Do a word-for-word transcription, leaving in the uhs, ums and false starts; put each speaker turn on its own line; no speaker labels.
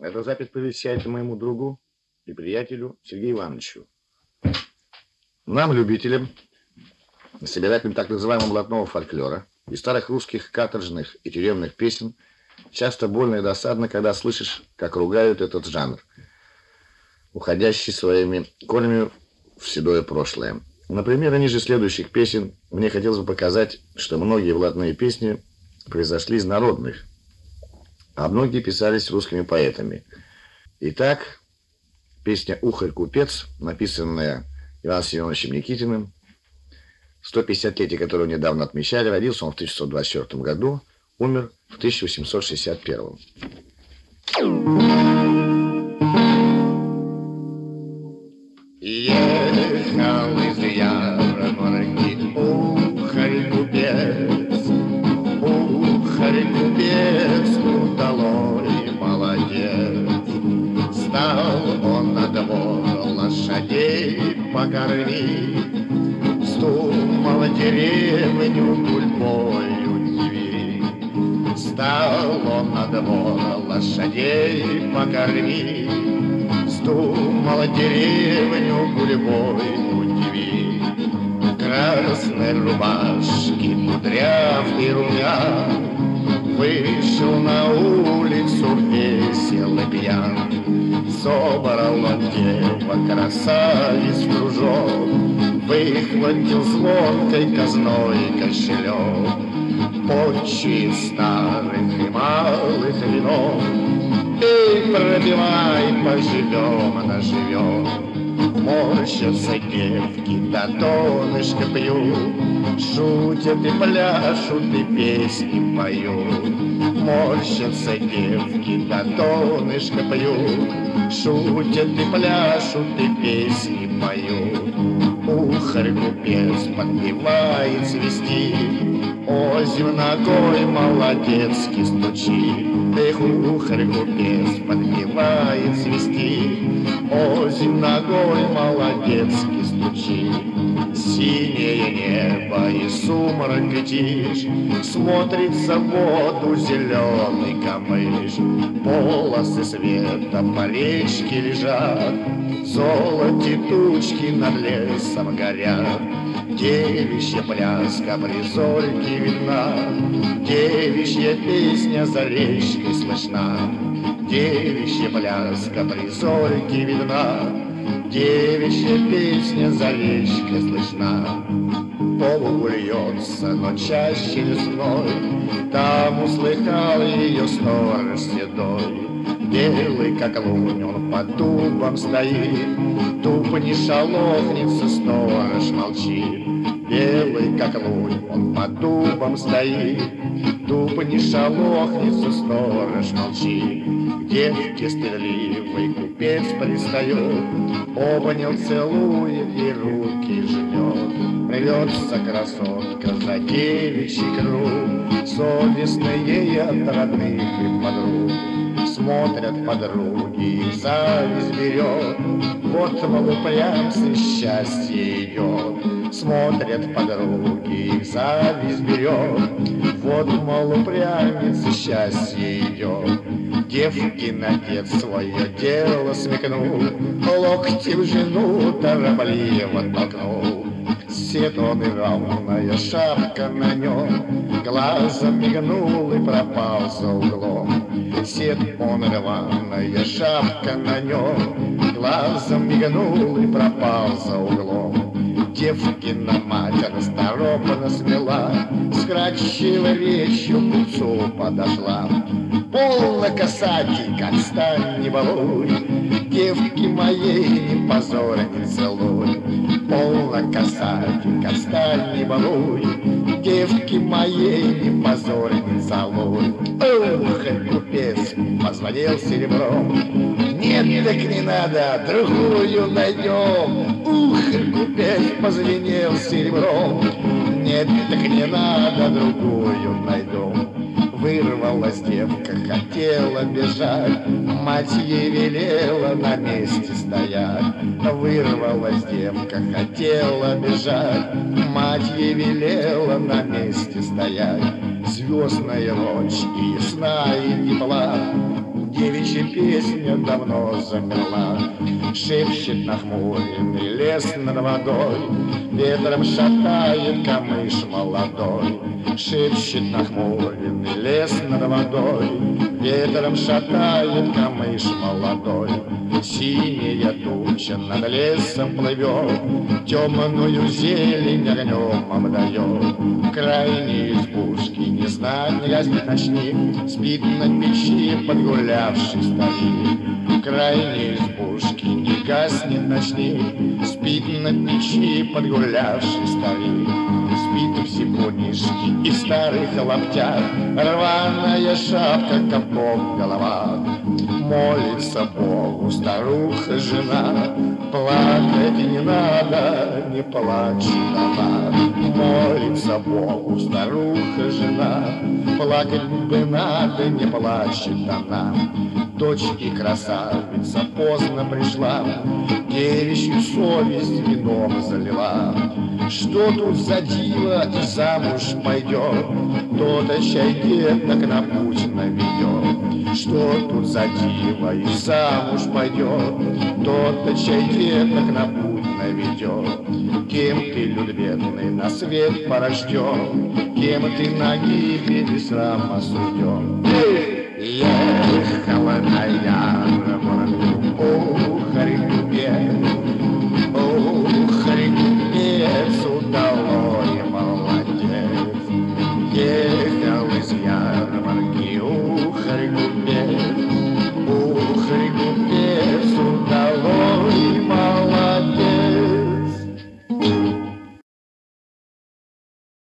Эта запись посвящается моему другу и приятелю Сергею Ивановичу. Нам, любителям, собирателям так называемого блатного фольклора и старых русских каторжных и тюремных песен, часто больно и досадно, когда слышишь, как ругают этот жанр, уходящий своими корнями в седое прошлое. Например, ниже следующих песен мне хотелось бы показать, что многие блатные песни произошли из народных, а многие писались русскими поэтами. Итак, песня «Ухарь-купец», написанная Иваном Семеновичем Никитиным, сто пятидесятилетие которого недавно отмечали. Родился он в тысяча шестьсот двадцать четвёртом году, умер в тысяча восемьсот шестьдесят первом.
Ехал из ярмарки ухарь-купец, ухарь-купец, удалой молодец. Стал он на двор лошадей покормить, стумал деревню гульбою двери. Стал он на двор лошадей покормить, стумал деревню гульбой удиви. Красной рубашки кудрявый румян вышел на улицу весел и пьян. Собрал он девок красавиц в кружок, выхватил звонкой казной кошелек. Почует старых и малых винов, эй, пробивай, поживем, наживем. Морщатся девки, да донышко пьют, шутят и пляшут, и песни поют. Морщатся девки, да донышко пьют, шутят и пляшут, и песни поют. Ухарь-купец подпевает свистит, озим ногой молодецки стучит. Эх, ухарь-купец подпевает свистит, озим ногой молодецки стучит. Синее небо и сумрак и тишь, смотрится в воду зеленый камыш. Полосы света по речке лежат, в золоте тучки над лесом горят. Девичья пляска при зорьке видна, девичья песня за речкой слышна. Девичья пляска при зорьке видна, девичья песня за речкой слышна. По лугу льется, но чаще лесной, там услыхал ее сторож седой. Белый, как лунь, он под дубом стоит, дуб не шалохнется, сторож молчит. Белый, как лунь, он под дубом стоит, дуб не шалохнется, сторож молчит. К девке стыдливый купец пристает, обнял, целует и руки жмет. Рвется красотка за девичий круг, совестно ей от родных и подруг. Смотрят подруги, их зависть берет, вот, мол, упрямцы, счастье идет. Смотрят подруги, их зависть берет, вот, мол, упрямец, счастье идет. Девкин отец свое дело смекнул, локтем жену торопливо толкнул. Седон и равная шапка на нем, глазом мигнул и пропал за углом. Седон и рваная шапка на нем, глазом мигнул и пропал за углом. Девкина мать расторопно смела, с красивой речью к купцу подошла. Полно касатик, отстань, не балуй, девки моей ни позор, ни целуй. Полно касатик, отстань, не балуй, девки моей ни позор, ни целуй. Ух, купец позвонил серебром, нет, так не надо, другую найдем. Ух, купец позвенел серебром, нет, так не надо, другую найдем. Вырвалась девка, хотела бежать, мать ей велела на месте стоять. Вырвалась девка, хотела бежать, мать ей велела на месте стоять. Звездная ночь и ясна и тепла, девичья песня давно замерла. Шепчет нахмуренный лес над водой, ветром шатает камыш молодой. Шепчет нахмуренный лес над водой, ветром шатает камыш молодой. Синяя туча над лесом плывет, темную зелень огнем обдает. Крайней избушки не знать, не гаснет ночник, спит на печи подгулявший старик. Крайней избушки не гаснет ночник, спит на печи подгулявший старик. Спит в зипунишке и в старых лаптях, рваная шапка, капком голова. Молится Богу старуха жена, плакать не надо, не плачет она. Молится Богу старуха жена, плакать бы надо, не плачет она. Дочь и красавица поздно пришла, девичью совесть вином залила. Что тут за диво и замуж пойдет, то-то чай деток на путь наведет. Что тут за диво и замуж пойдет, то-то чай деток на путь наведет. Кем ты, люд бедный, на свет порожден, кем ты на гибель и срам осужден. Ехала на ярмарку